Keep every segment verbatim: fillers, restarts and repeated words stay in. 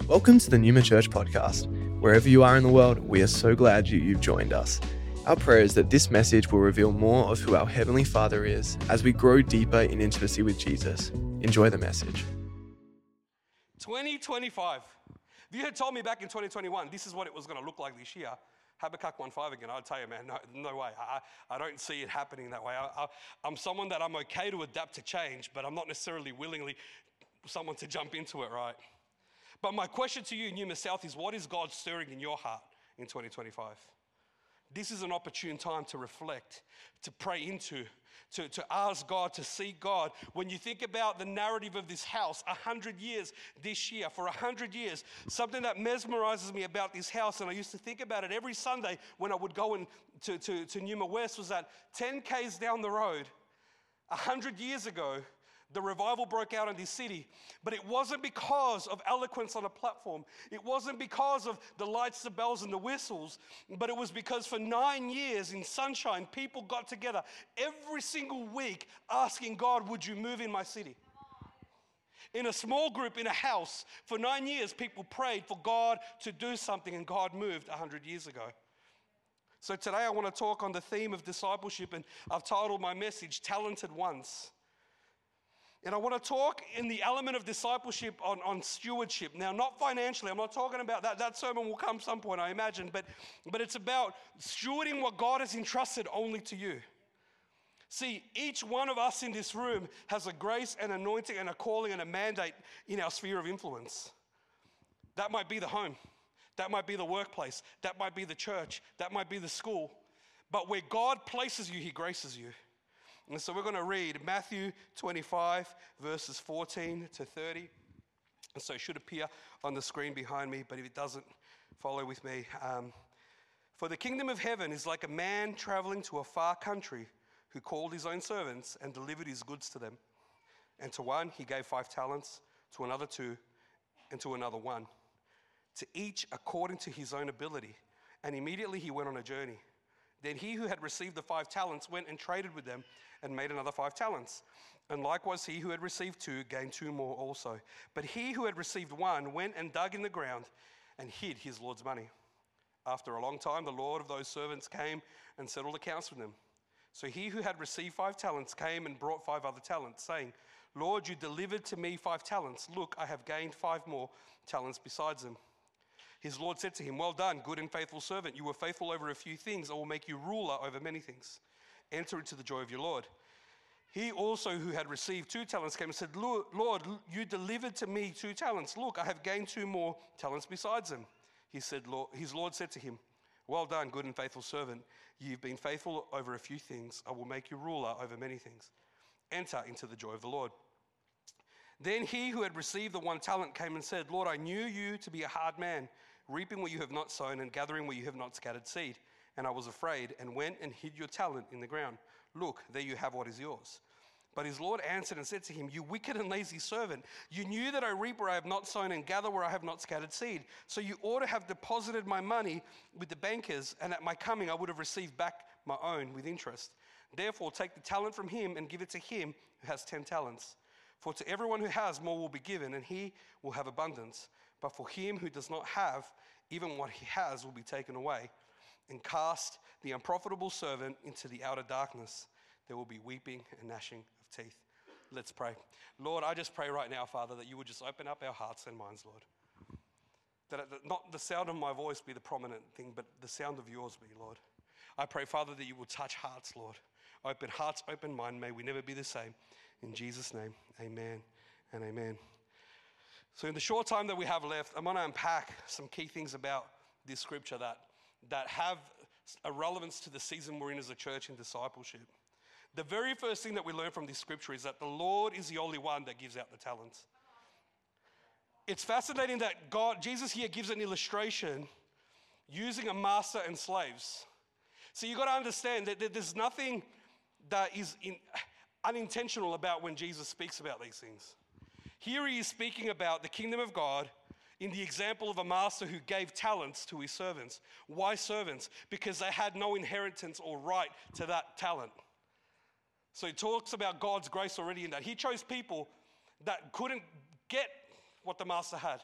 Welcome to the Numa Church podcast. Wherever you are in the world, we are so glad you, you've joined us. Our prayer is that this message will reveal more of who our Heavenly Father is as we grow deeper in intimacy with Jesus. Enjoy the message. twenty twenty-five. If you had told me back in twenty twenty-one, this is what it was going to look like this year, Habakkuk one five again, I'd tell you, man, no, no way. I, I don't see it happening that way. I, I, I'm someone that I'm okay to adapt to change, but I'm not necessarily willingly someone to jump into it, right? But my question to you, Numa South, is what is God stirring in your heart in twenty twenty-five? This is an opportune time to reflect, to pray into, to, to ask God, to seek God. When you think about the narrative of this house, a hundred years this year, for a hundred years, something that mesmerizes me about this house, and I used to think about it every Sunday when I would go in to, to, to Numa West, was that ten kays down the road, a hundred years ago, the revival broke out in this city, but it wasn't because of eloquence on a platform. It wasn't because of the lights, the bells, and the whistles, but it was because for nine years in sunshine, people got together every single week asking God, would you move in my city? In a small group, in a house, for nine years, people prayed for God to do something, and God moved a hundred years ago. So today I want to talk on the theme of discipleship, and I've titled my message, Talented Ones. And I want to talk in the element of discipleship on, on stewardship. Now, not financially. I'm not talking about that. That sermon will come some point, I imagine. But, but it's about stewarding what God has entrusted only to you. See, each one of us in this room has a grace and anointing and a calling and a mandate in our sphere of influence. That might be the home. That might be the workplace. That might be the church. That might be the school. But where God places you, He graces you. And so we're going to read Matthew twenty-five, verses fourteen to thirty. And so it should appear on the screen behind me, but if it doesn't, follow with me. Um, For the kingdom of heaven is like a man traveling to a far country who called his own servants and delivered his goods to them. And to one he gave five talents, to another two, and to another one, to each according to his own ability. And immediately he went on a journey. Then he who had received the five talents went and traded with them and made another five talents. And likewise he who had received two gained two more also. But he who had received one went and dug in the ground and hid his Lord's money. After a long time the Lord of those servants came and settled accounts with them. So he who had received five talents came and brought five other talents, saying, Lord, you delivered to me five talents. Look, I have gained five more talents besides them. His Lord said to him, well done, good and faithful servant. You were faithful over a few things. I will make you ruler over many things. Enter into the joy of your Lord. He also who had received two talents came and said, Lord, you delivered to me two talents. Look, I have gained two more talents besides them. He said, Lord, his Lord said to him, well done, good and faithful servant. You've been faithful over a few things. I will make you ruler over many things. Enter into the joy of the Lord. Then he who had received the one talent came and said, Lord, I knew you to be a hard man, reaping where you have not sown and gathering where you have not scattered seed. And I was afraid and went and hid your talent in the ground. Look, there you have what is yours. But his Lord answered and said to him, you wicked and lazy servant, you knew that I reap where I have not sown and gather where I have not scattered seed. So you ought to have deposited my money with the bankers, and at my coming I would have received back my own with interest. Therefore take the talent from him and give it to him who has ten talents. For to everyone who has, more will be given, and he will have abundance. But for him who does not have, even what he has will be taken away. And cast the unprofitable servant into the outer darkness. There will be weeping and gnashing of teeth. Let's pray. Lord, I just pray right now, Father, that you would just open up our hearts and minds, Lord. That not the sound of my voice be the prominent thing, but the sound of yours be, Lord. I pray, Father, that you will touch hearts, Lord. Open hearts, open mind. May we never be the same. In Jesus' name, amen and amen. So in the short time that we have left, I'm going to unpack some key things about this scripture that, that have a relevance to the season we're in as a church in discipleship. The very first thing that we learn from this scripture is that the Lord is the only one that gives out the talents. It's fascinating that God, Jesus here gives an illustration using a master and slaves. So you've got to understand that there's nothing that is in, unintentional about when Jesus speaks about these things. Here he is speaking about the kingdom of God in the example of a master who gave talents to his servants. Why servants? Because they had no inheritance or right to that talent. So he talks about God's grace already in that. He chose people that couldn't get what the master had.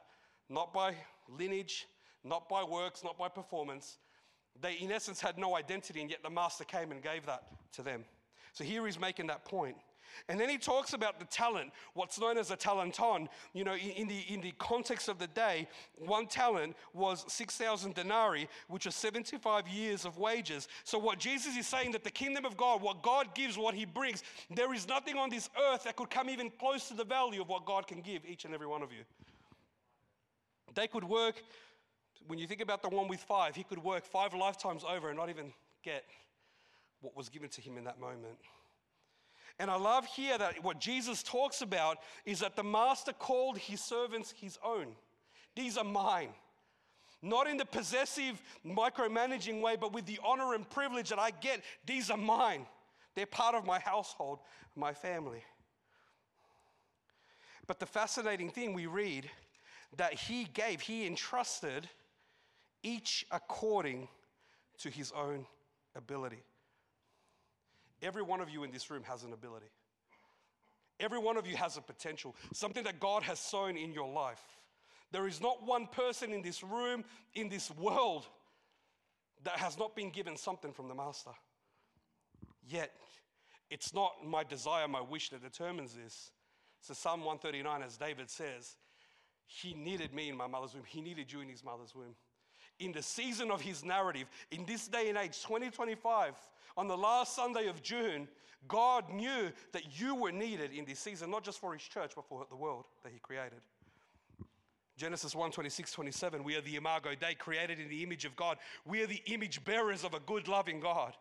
not by lineage, not by works, not by performance. They, in essence, had no identity, and yet the master came and gave that to them. So here he's making that point. And then he talks about the talent, what's known as a talenton. You know, in, in, the, in the context of the day, one talent was six thousand denarii, which was seventy-five years of wages. So what Jesus is saying, that the kingdom of God, what God gives, what he brings, there is nothing on this earth that could come even close to the value of what God can give each and every one of you. They could work, when you think about the one with five, he could work five lifetimes over and not even get what was given to him in that moment. And I love here that what Jesus talks about is that the master called his servants his own. These are mine. Not in the possessive, micromanaging way, but with the honor and privilege that I get. These are mine. They're part of my household, my family. But the fascinating thing we read, that he gave, he entrusted each according to his own ability. Every one of you in this room has an ability. Every one of you has a potential, something that God has sown in your life. There is not one person in this room, in this world, that has not been given something from the Master. Yet, it's not my desire, my wish that determines this. So Psalm one thirty-nine, as David says, he needed me in my mother's womb. He needed you in his mother's womb. In the season of his narrative, in this day and age, twenty twenty-five, on the last Sunday of June, God knew that you were needed in this season, not just for his church, but for the world that he created. Genesis one, twenty-six, twenty-seven, we are the Imago Dei, created in the image of God. We are the image bearers of a good, loving God.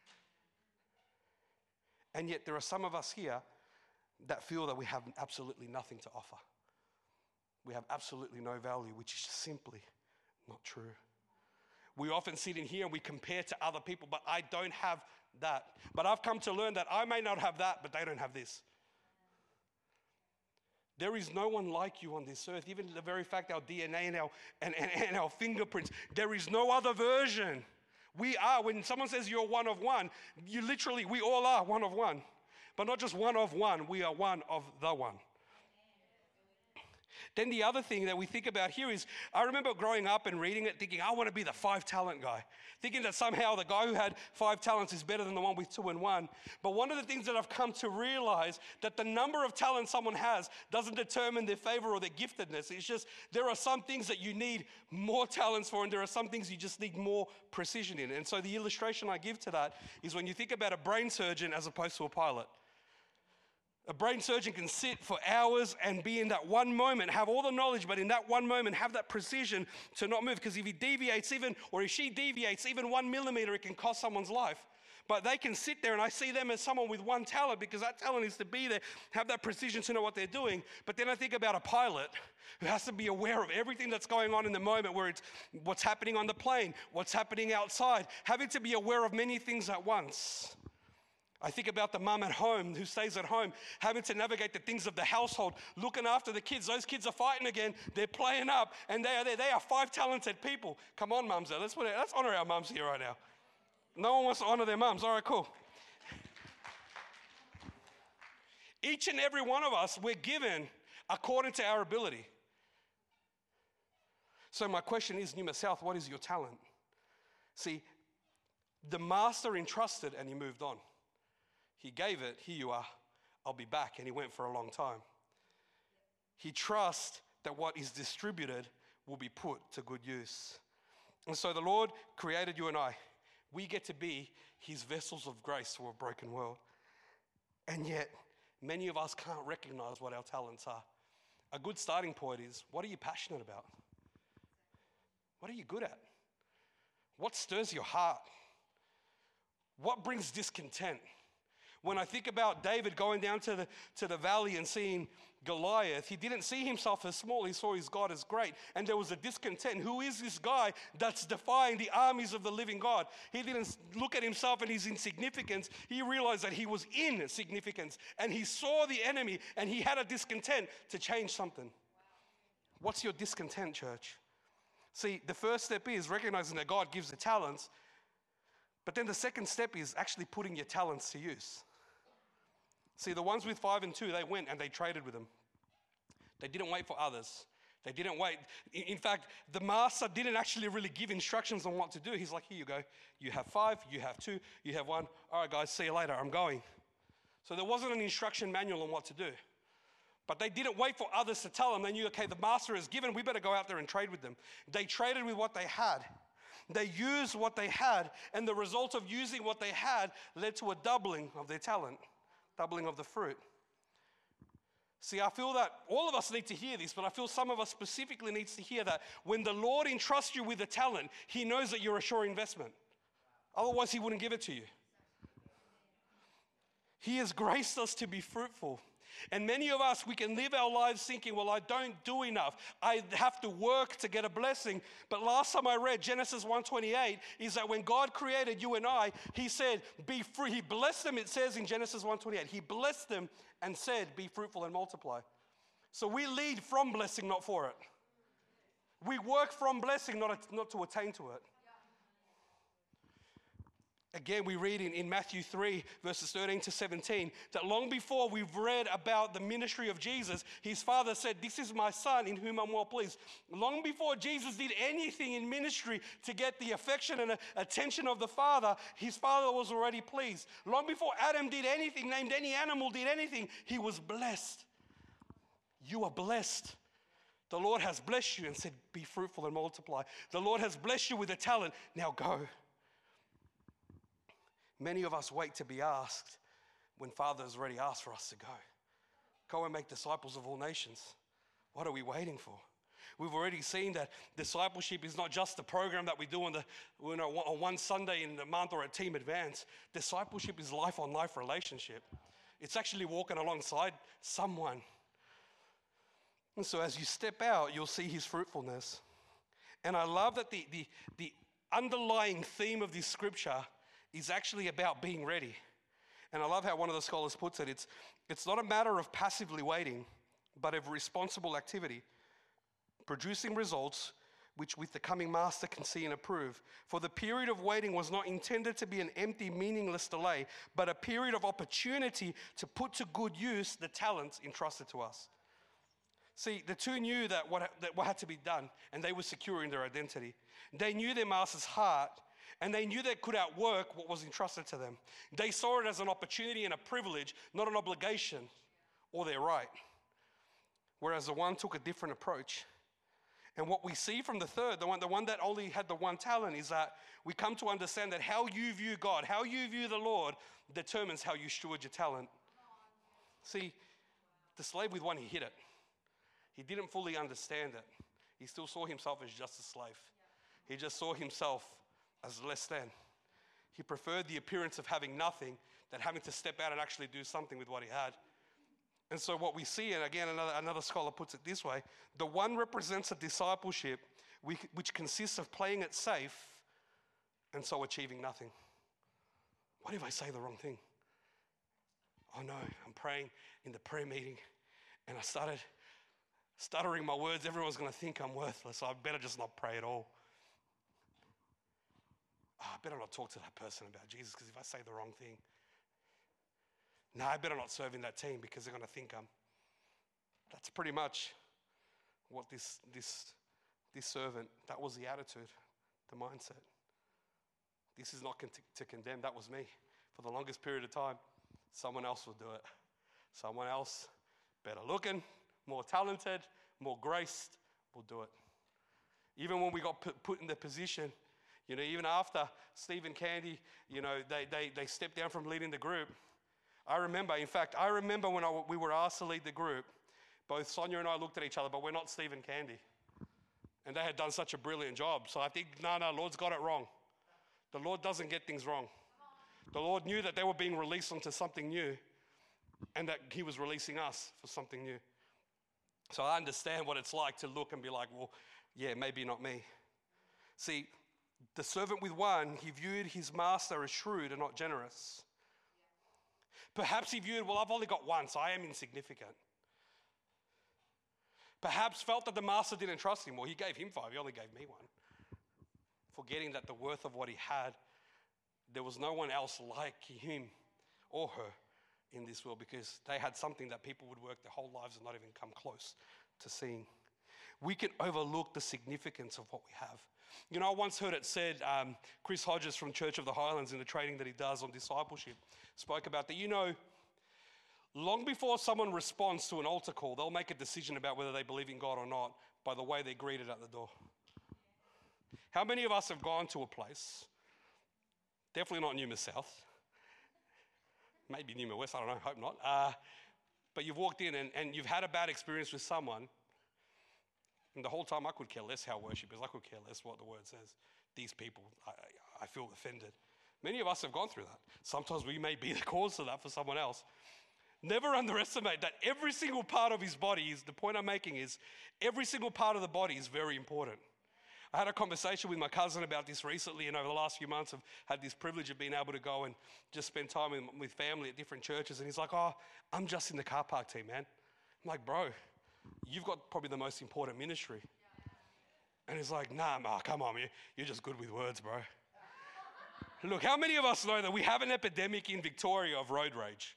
And yet there are some of us here that feel that we have absolutely nothing to offer. We have absolutely no value, which is simply not true. We often sit in here and we compare to other people, but I don't have that. But I've come to learn that I may not have that, but they don't have this. There is no one like you on this earth. Even the very fact our D N A and our, and, and, and our fingerprints, there is no other version. We are, when someone says you're one of one, you literally, we all are one of one. But not just one of one, we are one of the one. Then the other thing that we think about here is, I remember growing up and reading it thinking, I want to be the five talent guy. Thinking that somehow the guy who had five talents is better than the one with two and one. But one of the things that I've come to realize, that the number of talent someone has doesn't determine their favor or their giftedness. It's just, there are some things that you need more talents for, and there are some things you just need more precision in. And so the illustration I give to that is when you think about a brain surgeon as opposed to a pilot. A brain surgeon can sit for hours and be in that one moment, have all the knowledge, but in that one moment have that precision to not move. Because if he deviates even, or if she deviates even one millimeter, it can cost someone's life. But they can sit there, and I see them as someone with one talent, because that talent is to be there, have that precision to know what they're doing. But then I think about a pilot who has to be aware of everything that's going on in the moment, where it's what's happening on the plane, what's happening outside, having to be aware of many things at once. I think about the mum at home who stays at home, having to navigate the things of the household, looking after the kids. Those kids are fighting again. They're playing up, and they are there. They are five talented people. Come on, mums. Let's put it, let's honor our mums here right now. No one wants to honor their mums. All right, cool. Each and every one of us, we're given according to our ability. So my question is, Numa South, what is your talent? See, the master entrusted, and he moved on. He gave it, here you are, I'll be back. And he went for a long time. He trusts that what is distributed will be put to good use. And so the Lord created you and I. We get to be his vessels of grace to a broken world. And yet, many of us can't recognize what our talents are. A good starting point is, what are you passionate about? What are you good at? What stirs your heart? What brings discontent? When I think about David going down to the, to the valley and seeing Goliath, he didn't see himself as small, he saw his God as great. And there was a discontent. Who is this guy that's defying the armies of the living God? He didn't look at himself and his insignificance. He realized that he was in significance. And he saw the enemy, and he had a discontent to change something. What's your discontent, church? See, the first step is recognizing that God gives the talents. But then the second step is actually putting your talents to use. See, the ones with five and two, they went and they traded with them. They didn't wait for others They didn't wait. In fact, the master didn't actually really give instructions on what to do. He's like, here you go. You have five, you have two, you have one. All right, guys, see you later. I'm going. So there wasn't an instruction manual on what to do. But they didn't wait for others to tell them. They knew, okay, the master has given, we better go out there and trade with them. They traded with what they had. They used what they had, and the result of using what they had led to a doubling of their talent, doubling of the fruit. See, I feel that all of us need to hear this, but I feel some of us specifically needs to hear that when the Lord entrusts you with a talent, He knows that you're a sure investment. Otherwise, He wouldn't give it to you. He has graced us to be fruitful. And many of us, we can live our lives thinking, well, I don't do enough. I have to work to get a blessing. But last time I read Genesis one twenty-eight is that when God created you and I, He said, be free. He blessed them, it says in Genesis one twenty-eight. He blessed them and said, be fruitful and multiply. So we lead from blessing, not for it. We work from blessing, not, not to attain to it. Again, we read in, in Matthew three, verses thirteen to seventeen, that long before we've read about the ministry of Jesus, His Father said, this is my Son in whom I'm well pleased. Long before Jesus did anything in ministry to get the affection and attention of the Father, His Father was already pleased. Long before Adam did anything, named any animal, did anything, he was blessed. You are blessed. The Lord has blessed you and said, be fruitful and multiply. The Lord has blessed you with a talent. Now go. Many of us wait to be asked when Father has already asked for us to go. Go and make disciples of all nations. What are we waiting for? We've already seen that discipleship is not just a program that we do on, the, you know, on one Sunday in the month or at Team Advance. Discipleship is life-on-life relationship. It's actually walking alongside someone. And so as you step out, you'll see His fruitfulness. And I love that the, the, the underlying theme of this scripture is actually about being ready. And I love how one of the scholars puts it. It's, it's not a matter of passively waiting, but of responsible activity, producing results which with the coming master can see and approve. For the period of waiting was not intended to be an empty, meaningless delay, but a period of opportunity to put to good use the talents entrusted to us. See, the two knew that what, that what had to be done, and they were secure in their identity. They knew their master's heart, and they knew they could outwork what was entrusted to them. They saw it as an opportunity and a privilege, not an obligation or their right. Whereas the one took a different approach. And what we see from the third, the one, the one that only had the one talent, is that we come to understand that how you view God, how you view the Lord, determines how you steward your talent. See, the slave with one, he hid it. He didn't fully understand it. He still saw himself as just a slave. He just saw himself as less than. He preferred the appearance of having nothing than having to step out and actually do something with what he had. And so what we see, and again, another, another scholar puts it this way, the one represents a discipleship which consists of playing it safe and so achieving nothing. What if I say the wrong thing? Oh no, I'm praying in the prayer meeting and I started stuttering my words. Everyone's going to think I'm worthless, so I better just not pray at all. Oh, I better not talk to that person about Jesus, because if I say the wrong thing, no, I better not serve in that team because they're going to think I'm. That's pretty much what this, this, this servant, that was the attitude, the mindset. This is not con- to condemn, that was me. For the longest period of time, someone else will do it. Someone else, better looking, more talented, more graced, will do it. Even when we got put, put in the position, you know, even after Steve and Candy, you know, they, they, they stepped down from leading the group. I remember, in fact, I remember when I, we were asked to lead the group, both Sonia and I looked at each other, but we're not Steve and Candy. And they had done such a brilliant job. So I think, no, no, Lord's got it wrong. The Lord doesn't get things wrong. The Lord knew that they were being released onto something new and that He was releasing us for something new. So I understand what it's like to look and be like, well, yeah, maybe not me. See, the servant with one, he viewed his master as shrewd and not generous. Perhaps he viewed, well, I've only got one, so I am insignificant. Perhaps felt that the master didn't trust him. Well, he gave him five, he only gave me one. Forgetting that the worth of what he had, there was no one else like him or her in this world, because they had something that people would work their whole lives and not even come close to seeing. we can overlook the significance of what we have. You know, I once heard it said, um, Chris Hodges from Church of the Highlands, in the training that he does on discipleship, spoke about that. You know, long before someone responds to an altar call, they'll make a decision about whether they believe in God or not by the way they're greeted at the door. How many of us have gone to a place, definitely not Newman South, maybe Newman West, I don't know, hope not, uh, but you've walked in and, and you've had a bad experience with someone, and the whole time I could care less how worship is, I could care less what the word says. These people, I, I feel offended. Many of us have gone through that. Sometimes we may be the cause of that for someone else. Never underestimate that every single part of his body is, the point I'm making is, every single part of the body is very important. I had a conversation with my cousin about this recently, and over the last few months I've had this privilege of being able to go and just spend time with, with family at different churches. And he's like, oh, I'm just in the car park team, man. I'm like, bro, you've got probably the most important ministry. And he's like, nah, ma, come on, man. You're just good with words, bro. Look, how many of us know that we have an epidemic in Victoria of road rage?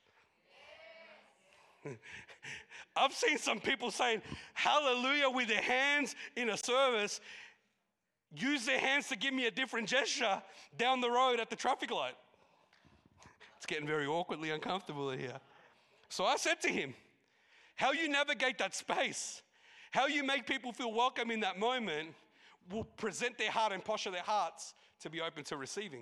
I've seen some people saying hallelujah with their hands in a service, use their hands to give me a different gesture down the road at the traffic light. It's getting very awkwardly uncomfortable here. So I said to him, how you navigate that space, how you make people feel welcome in that moment will present their heart and posture their hearts to be open to receiving.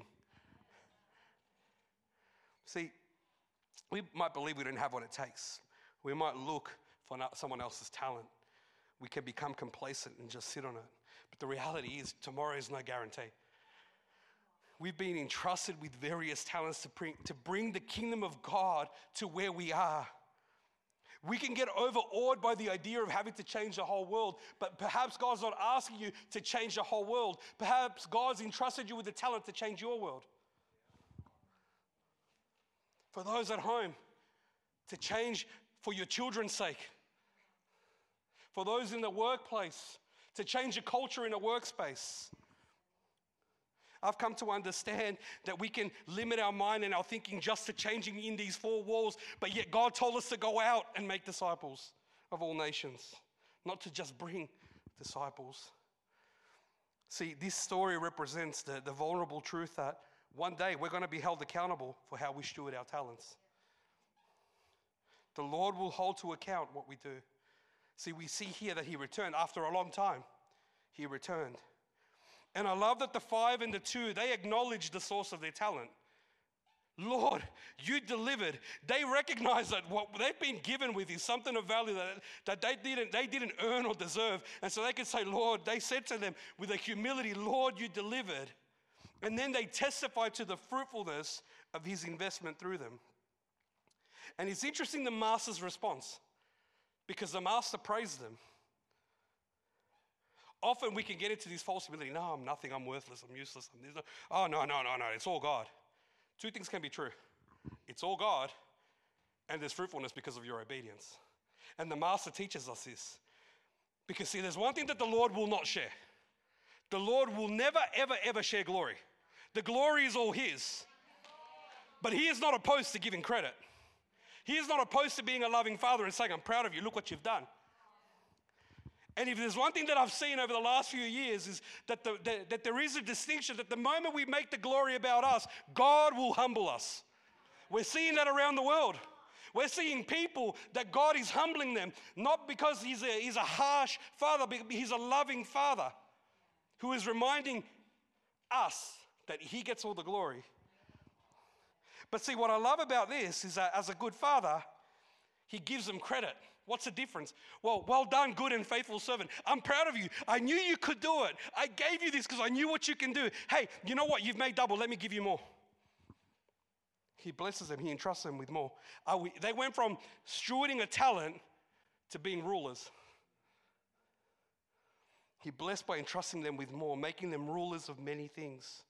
See, we might believe we don't have what it takes. We might look for someone else's talent. We can become complacent and just sit on it. But the reality is, tomorrow is no guarantee. We've been entrusted with various talents to bring, to bring the kingdom of God to where we are. We can get overawed by the idea of having to change the whole world, but perhaps God's not asking you to change the whole world. Perhaps God's entrusted you with the talent to change your world. For those at home, to change for your children's sake. For those in the workplace, to change the culture in a workspace. I've come to understand that we can limit our mind and our thinking just to changing in these four walls, but yet God told us to go out and make disciples of all nations, not to just bring disciples. See, this story represents the, the vulnerable truth that one day we're going to be held accountable for how we steward our talents. The Lord will hold to account what we do. See, we see here that he returned after a long time. He returned. And I love that the five and the two, they acknowledged the source of their talent. Lord, you delivered. They recognize that what they've been given with is something of value that, that they didn't, they didn't earn or deserve. And so they could say, Lord, they said to them with a humility, Lord, you delivered. And then they testified to the fruitfulness of his investment through them. And it's interesting the master's response, because the master praised them. Often we can get into this false humility. No, I'm nothing. I'm worthless. I'm useless. I'm this. Oh, no, no, no, no. It's all God. Two things can be true. It's all God, and there's fruitfulness because of your obedience. And the master teaches us this. Because, see, there's one thing that the Lord will not share. The Lord will never, ever, ever share glory. The glory is all his. But he is not opposed to giving credit. He is not opposed to being a loving father and saying, I'm proud of you. Look what you've done. And if there's one thing that I've seen over the last few years is that, the, that, that there is a distinction that the moment we make the glory about us, God will humble us. We're seeing that around the world. We're seeing people that God is humbling them, not because he's a, he's a harsh father, but he's a loving father who is reminding us that he gets all the glory. But see, what I love about this is that as a good father, he gives them credit. What's the difference? Well, well done, good and faithful servant. I'm proud of you. I knew you could do it. I gave you this because I knew what you can do. Hey, you know what? You've made double. Let me give you more. He blesses them. He entrusts them with more. Are we, they went from stewarding a talent to being rulers. He blessed by entrusting them with more, making them rulers of many things.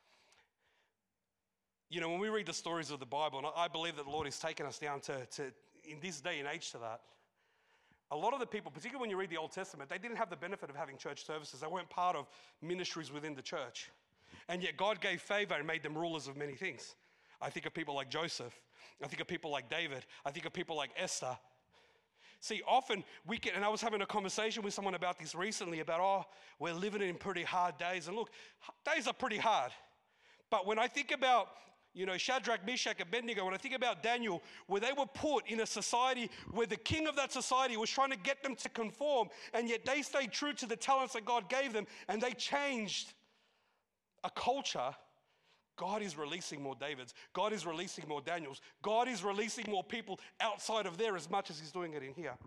You know, when we read the stories of the Bible, and I believe that the Lord has taken us down to, to in this day and age to that, a lot of the people, particularly when you read the Old Testament, they didn't have the benefit of having church services. They weren't part of ministries within the church. And yet God gave favor and made them rulers of many things. I think of people like Joseph. I think of people like David. I think of people like Esther. See, often we can, and I was having a conversation with someone about this recently, about, oh, we're living in pretty hard days. And look, days are pretty hard. But when I think about, you know, Shadrach, Meshach, and Abednego, when I think about Daniel, where they were put in a society where the king of that society was trying to get them to conform, and yet they stayed true to the talents that God gave them, and they changed a culture. God is releasing more Davids. God is releasing more Daniels. God is releasing more people outside of there as much as he's doing it in here.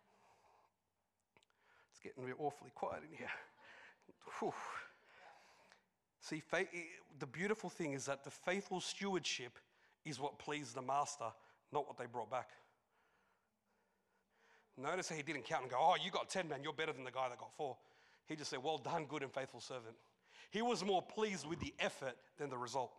It's getting awfully quiet in here. Whew. See, faith, the beautiful thing is that the faithful stewardship is what pleased the master, not what they brought back. Notice how he didn't count and go, oh, you got ten, man, you're better than the guy that got four. He just said, well done, good and faithful servant. He was more pleased with the effort than the result.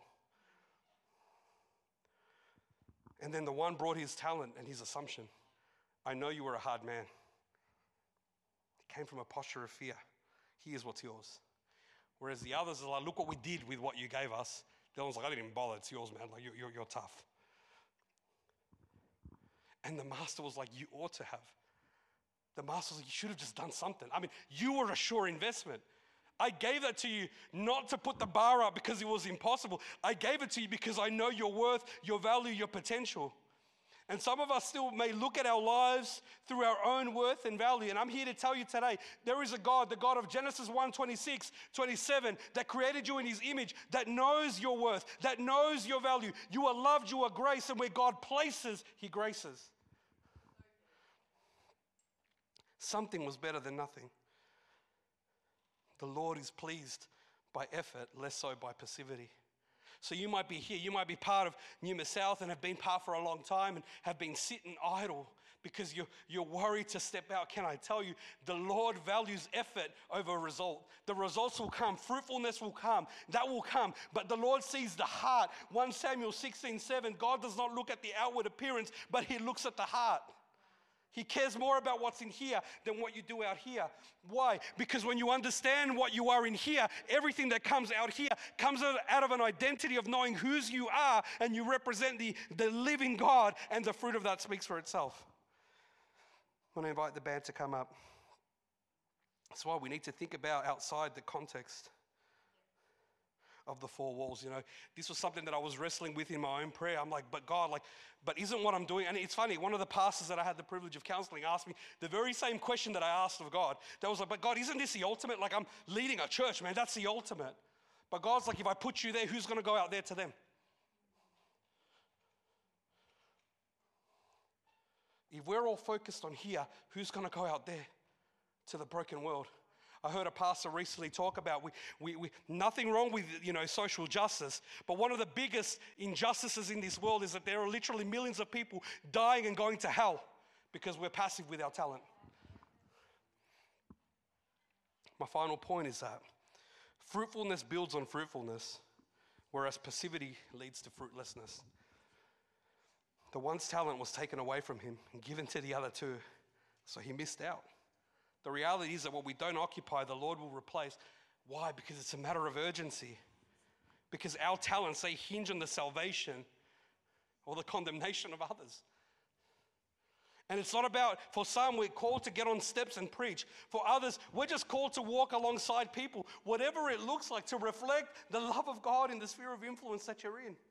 And then the one brought his talent and his assumption. I know you were a hard man. He came from a posture of fear. Here's what's yours. Whereas the others are like, look what we did with what you gave us. The one's like, I didn't even bother. It's yours, man. Like, you're, you're, you're tough. And the master was like, you ought to have. The master was like, you should have just done something. I mean, you were a sure investment. I gave that to you not to put the bar up because it was impossible. I gave it to you because I know your worth, your value, your potential. And some of us still may look at our lives through our own worth and value. And I'm here to tell you today, there is a God, the God of Genesis one, twenty-six, twenty-seven, that created you in his image, that knows your worth, that knows your value. You are loved, you are graced, and where God places, he graces. Something was better than nothing. The Lord is pleased by effort, less so by passivity. So you might be here, you might be part of Numa South and have been part for a long time and have been sitting idle because you're, you're worried to step out. Can I tell you, the Lord values effort over result. The results will come, fruitfulness will come, that will come. But the Lord sees the heart. First Samuel sixteen seven, God does not look at the outward appearance, but he looks at the heart. He cares more about what's in here than what you do out here. Why? Because when you understand what you are in here, everything that comes out here comes out of an identity of knowing whose you are, and you represent the, the living God, and the fruit of that speaks for itself. I want to invite the band to come up. That's why we need to think about outside the context of the four walls. You know, this was something that I was wrestling with in my own prayer. I'm like, but God, like, but isn't what I'm doing? And it's funny, one of the pastors that I had the privilege of counseling asked me the very same question that I asked of God. That was like, but God, isn't this the ultimate? Like, I'm leading a church, man, that's the ultimate. But God's like, if I put you there, who's going to go out there to them? If we're all focused on here, who's going to go out there to the broken world? I heard a pastor recently talk about we, we, we, nothing wrong with, you know, social justice, but one of the biggest injustices in this world is that there are literally millions of people dying and going to hell because we're passive with our talent. My final point is that fruitfulness builds on fruitfulness, whereas passivity leads to fruitlessness. The one's talent was taken away from him and given to the other two, so he missed out. The reality is that what we don't occupy, the Lord will replace. Why? Because it's a matter of urgency. Because our talents, they hinge on the salvation or the condemnation of others. And it's not about, for some, we're called to get on steps and preach. For others, we're just called to walk alongside people, whatever it looks like, to reflect the love of God in the sphere of influence that you're in.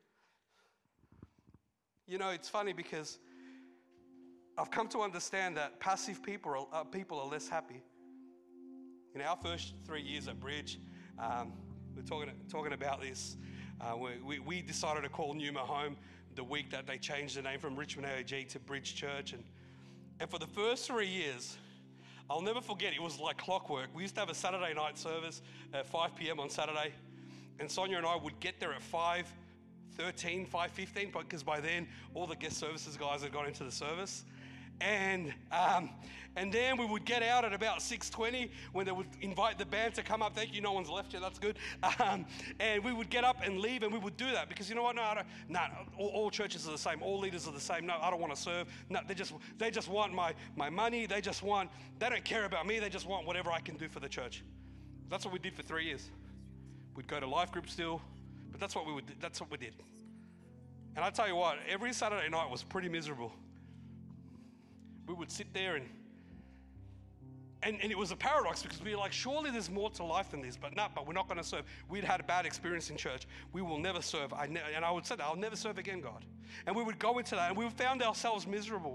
You know, it's funny because I've come to understand that passive people are, uh, people are less happy. In our first three years at Bridge, um, we're talking, talking about this. Uh, we, we, we decided to call Numa home the week that they changed the name from Richmond A O G to Bridge Church. And, and for the first three years, I'll never forget, it was like clockwork. We used to have a Saturday night service at five p.m. on Saturday. And Sonia and I would get there at five thirteen, five fifteen, because by then all the guest services guys had gone into the service. And um, and then we would get out at about six twenty when they would invite the band to come up. Thank you, no one's left yet, that's good. Um, and we would get up and leave, and we would do that because you know what? No, I don't, no all, all churches are the same. All leaders are the same. No, I don't want to serve. No, they just they just want my, my money. They just want, they don't care about me. They just want whatever I can do for the church. That's what we did for three years. We'd go to life group still, but that's what we would. That's what we did. And I tell you what, every Saturday night was pretty miserable. we would sit there and And, and it was a paradox because we were like, surely there's more to life than this, but no, but we're not going to serve. We'd had a bad experience in church. We will never serve. I ne- and I would say that, I'll never serve again, God. And we would go into that and we found ourselves miserable.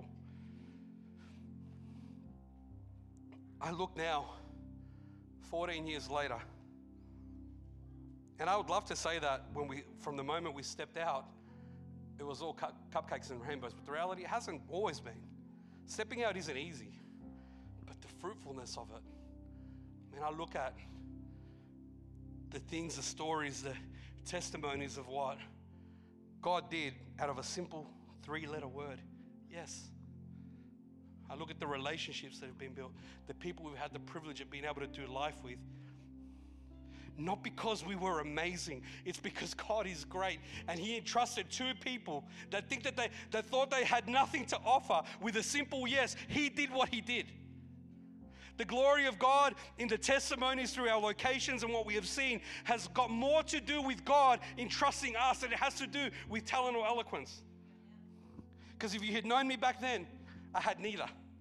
I look now, fourteen years later, and I would love to say that when we, from the moment we stepped out, it was all cu- cupcakes and rainbows, but the reality, it hasn't always been. Stepping out isn't easy. The fruitfulness of it. Man, I look at the things, the stories, the testimonies of what God did out of a simple three-letter word. Yes. I look at the relationships that have been built, the people we've had the privilege of being able to do life with. Not because we were amazing, it's because God is great and He entrusted two people that think that they that thought they had nothing to offer with a simple yes. He did what He did. The glory of God in the testimonies through our locations and what we have seen has got more to do with God entrusting us than it has to do with talent or eloquence. Because if you had known me back then, I had neither.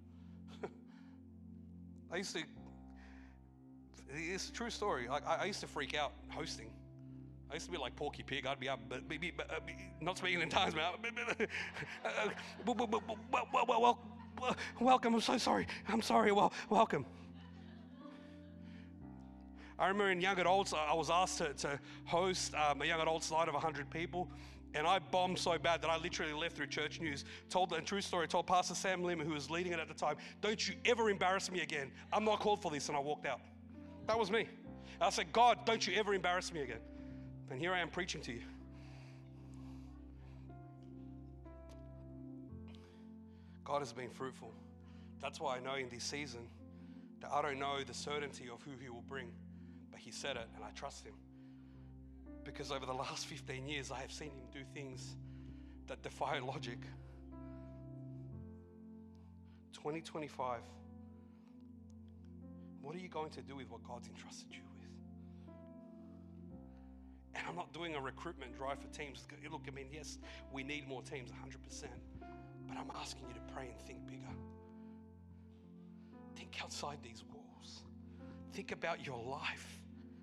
I used to, it's a true story. Like I, I used to freak out hosting. I used to be like Porky Pig. I'd be up, but be, be, be, not speaking in tongues, man. Well, welcome. I'm so sorry. I'm sorry. Well, welcome. I remember in Young Adults, I was asked to, to host um, a Young Adults night of one hundred people, and I bombed so bad that I literally left through Church News. Told the true story. Told Pastor Sam Lim, who was leading it at the time, "Don't you ever embarrass me again. I'm not called for this." And I walked out. That was me. I said, "God, don't you ever embarrass me again." And here I am preaching to you. God has been fruitful. That's why I know in this season that I don't know the certainty of who He will bring, but He said it and I trust Him. Because over the last fifteen years, I have seen Him do things that defy logic. twenty twenty-five, what are you going to do with what God's entrusted you with? And I'm not doing a recruitment drive for teams. Look, I mean, yes, we need more teams, one hundred percent. But I'm asking you to pray and think bigger. Think outside these walls. Think about your life.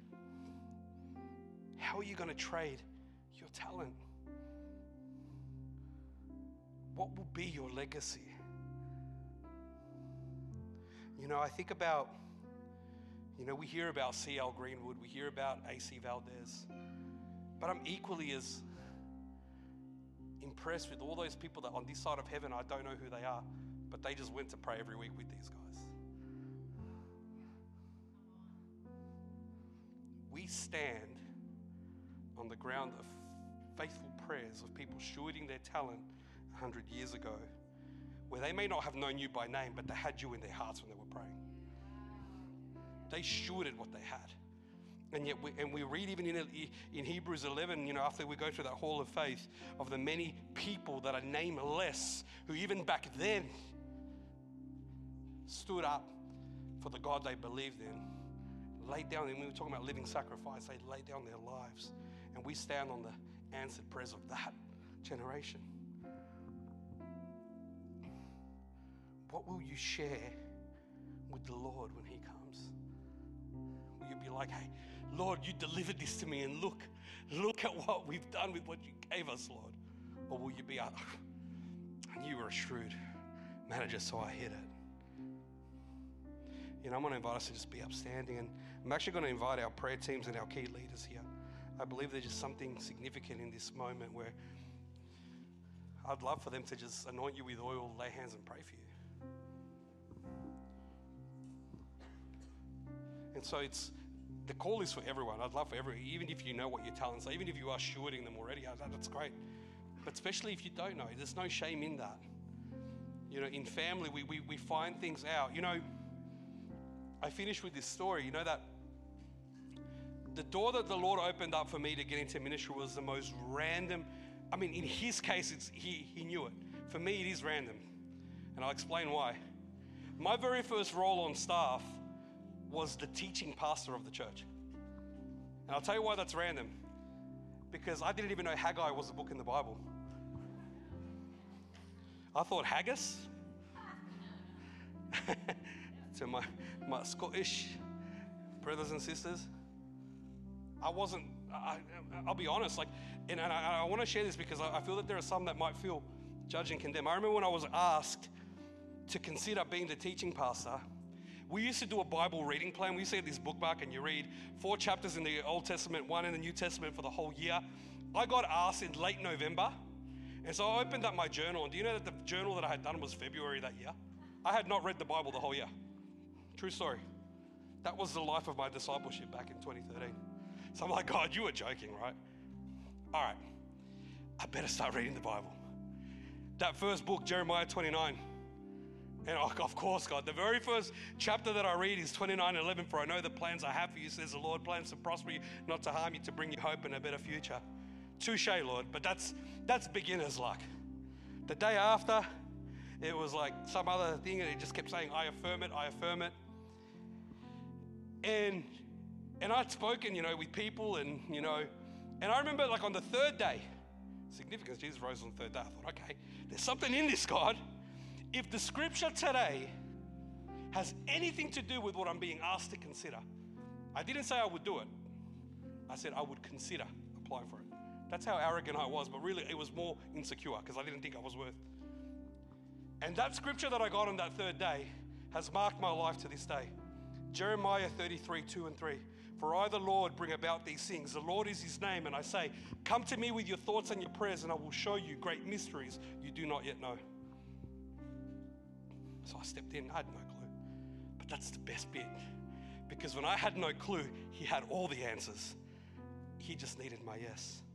How are you going to trade your talent? What will be your legacy? You know, I think about, you know, we hear about C L Greenwood, we hear about A C Valdez, but I'm equally as impressed with all those people that on this side of heaven, I don't know who they are, but they just went to pray every week with these guys. We stand on the ground of faithful prayers of people stewarding their talent one hundred years ago, where they may not have known you by name, but they had you in their hearts when they were praying. They stewarded what they had. And yet, we, and we read even in, in Hebrews eleven, you know, after we go through that hall of faith, of the many people that are nameless, who even back then stood up for the God they believed in, laid down, and we were talking about living sacrifice, they laid down their lives. And we stand on the answered prayers of that generation. What will you share with the Lord when He comes? Will you be like, "Hey, Lord, you delivered this to me, and look, look at what we've done with what you gave us, Lord"? Or will you be like, "I knew you were a shrewd manager, so I hit it"? You know, I'm going to invite us to just be upstanding, and I'm actually going to invite our prayer teams and our key leaders here. I believe there's just something significant in this moment where I'd love for them to just anoint you with oil, lay hands, and pray for you. And so it's, the call is for everyone. I'd love for everyone, even if you know what your talents are, even if you are stewarding them already, that's great. But especially if you don't know, there's no shame in that. You know, in family, we, we, we find things out. You know, I finish with this story. You know that the door that the Lord opened up for me to get into ministry was the most random. I mean, in His case, it's, he, he knew it. For me, it is random. And I'll explain why. My very first role on staff was the teaching pastor of the church. And I'll tell you why that's random. Because I didn't even know Haggai was a book in the Bible. I thought haggis? to my, my Scottish brothers and sisters, I wasn't, I, I'll be honest, like, and, and I, I want to share this because I, I feel that there are some that might feel judged and condemned. I remember when I was asked to consider being the teaching pastor, we used to do a Bible reading plan. We used to get this bookmark and you read four chapters in the Old Testament, one in the New Testament for the whole year. I got asked in late November, and so I opened up my journal, and do you know that the journal that I had done was February that year? I had not read the Bible the whole year. True story. That was the life of my discipleship back in twenty thirteen. So I'm like, God, you were joking, right? All right, I better start reading the Bible. That first book, Jeremiah twenty-nine, and of course, God, the very first chapter that I read is twenty-nine eleven, for I know the plans I have for you, says the Lord, plans to prosper you, not to harm you, to bring you hope and a better future. Touche, Lord, but that's that's beginner's luck. The day after, it was like some other thing, and it just kept saying, I affirm it, I affirm it. And and I'd spoken, you know, with people, and, you know, and I remember like on the third day, significance, Jesus rose on the third day, I thought, okay, there's something in this, God. If the scripture today has anything to do with what I'm being asked to consider, I didn't say I would do it. I said I would consider applying for it. That's how arrogant I was, but really it was more insecure because I didn't think I was worth. And that scripture that I got on that third day has marked my life to this day. Jeremiah thirty-three, two and three. For I, the Lord, bring about these things. The Lord is his name, and I say, come to me with your thoughts and your prayers, and I will show you great mysteries you do not yet know. So I stepped in, I had no clue. But that's the best bit. Because when I had no clue, he had all the answers. He just needed my yes.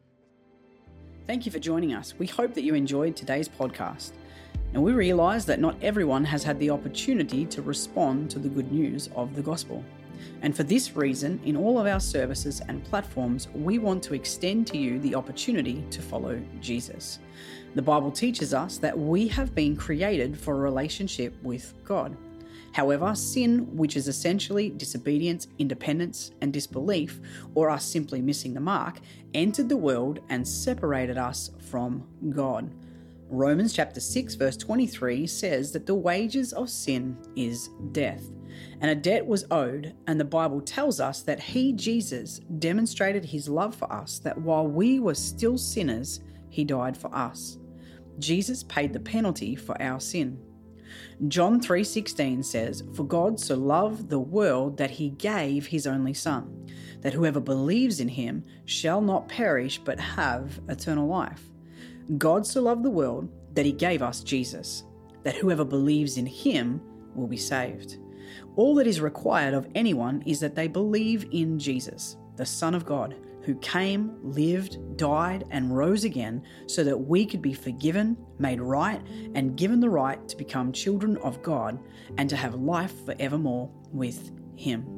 Thank you for joining us. We hope that you enjoyed today's podcast. And we realise that not everyone has had the opportunity to respond to the good news of the gospel. And for this reason, in all of our services and platforms, we want to extend to you the opportunity to follow Jesus. The Bible teaches us that we have been created for a relationship with God. However, sin, which is essentially disobedience, independence, and disbelief, or us simply missing the mark, entered the world and separated us from God. Romans chapter six verse twenty-three says that the wages of sin is death. And a debt was owed, and the Bible tells us that he, Jesus, demonstrated his love for us, that while we were still sinners, he died for us. Jesus paid the penalty for our sin. John three sixteen says, for God so loved the world that he gave his only Son, that whoever believes in him shall not perish but have eternal life. God so loved the world that he gave us Jesus, that whoever believes in him will be saved. All that is required of anyone is that they believe in Jesus, the Son of God, who came, lived, died, and rose again so that we could be forgiven, made right, and given the right to become children of God and to have life forevermore with him.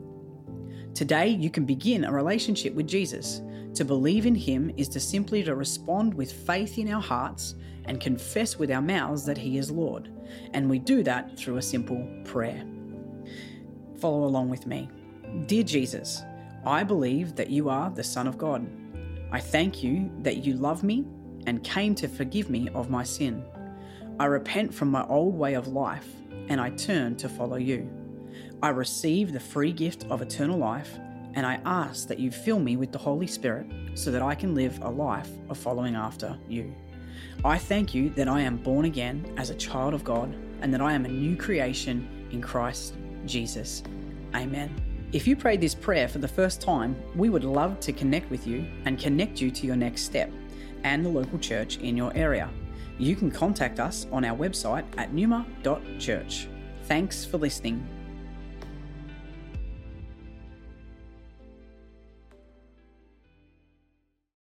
Today, you can begin a relationship with Jesus. To believe in him is to simply to respond with faith in our hearts and confess with our mouths that he is Lord. And we do that through a simple prayer. Follow along with me. Dear Jesus, I believe that you are the Son of God. I thank you that you love me and came to forgive me of my sin. I repent from my old way of life and I turn to follow you. I receive the free gift of eternal life, and I ask that you fill me with the Holy Spirit so that I can live a life of following after you. I thank you that I am born again as a child of God and that I am a new creation in Christ Jesus. Amen. If you prayed this prayer for the first time, we would love to connect with you and connect you to your next step and the local church in your area. You can contact us on our website at numa dot church. Thanks for listening.